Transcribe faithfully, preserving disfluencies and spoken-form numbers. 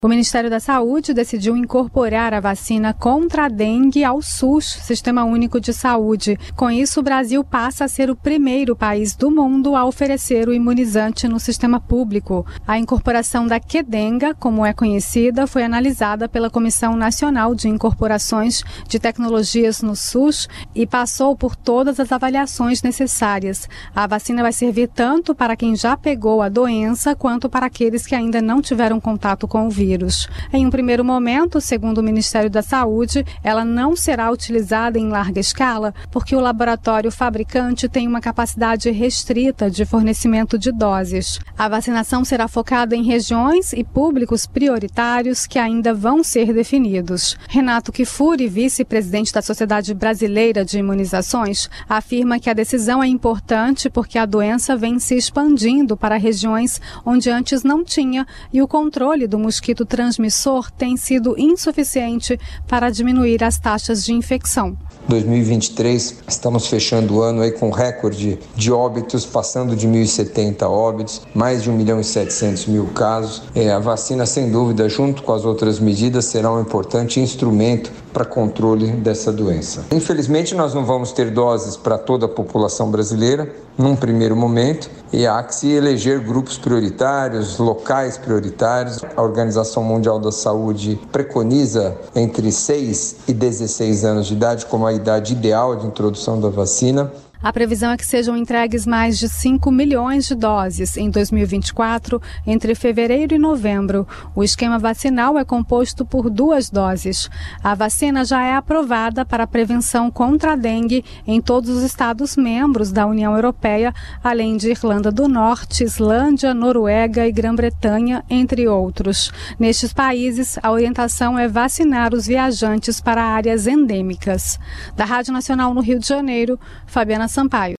O Ministério da Saúde decidiu incorporar a vacina contra a dengue ao SUS, Sistema Único de Saúde. Com isso, o Brasil passa a ser o primeiro país do mundo a oferecer o imunizante no sistema público. A incorporação da Qdenga, como é conhecida, foi analisada pela Comissão Nacional de Incorporações de Tecnologias no SUS e passou por todas as avaliações necessárias. A vacina vai servir tanto para quem já pegou a doença, quanto para aqueles que ainda não tiveram contato com o vírus. Em um primeiro momento, segundo o Ministério da Saúde, ela não será utilizada em larga escala, porque o laboratório fabricante tem uma capacidade restrita de fornecimento de doses. A vacinação será focada em regiões e públicos prioritários que ainda vão ser definidos. Renato Kifuri, vice-presidente da Sociedade Brasileira de Imunizações, afirma que a decisão é importante porque a doença vem se expandindo para regiões onde antes não tinha e o controle do mosquito transmissor tem sido insuficiente para diminuir as taxas de infecção. dois mil e vinte e três, estamos fechando o ano aí com recorde de óbitos, passando de mil e setenta óbitos, mais de um milhão e setecentos mil casos. É, a vacina, sem dúvida, junto com as outras medidas, será um importante instrumento para controle dessa doença. Infelizmente, nós não vamos ter doses para toda a população brasileira, num primeiro momento, e há que se eleger grupos prioritários, locais prioritários. A Organização Mundial da Saúde preconiza entre seis e dezesseis anos de idade como a idade ideal de introdução da vacina. A previsão é que sejam entregues mais de cinco milhões de doses em dois mil e vinte e quatro, entre fevereiro e novembro. O esquema vacinal é composto por duas doses. A vacina já é aprovada para a prevenção contra a dengue em todos os Estados membros da União Europeia, além de Irlanda do Norte, Islândia, Noruega e Grã-Bretanha, entre outros. Nestes países, a orientação é vacinar os viajantes para áreas endêmicas. Da Rádio Nacional no Rio de Janeiro, Fabiana Sampaio.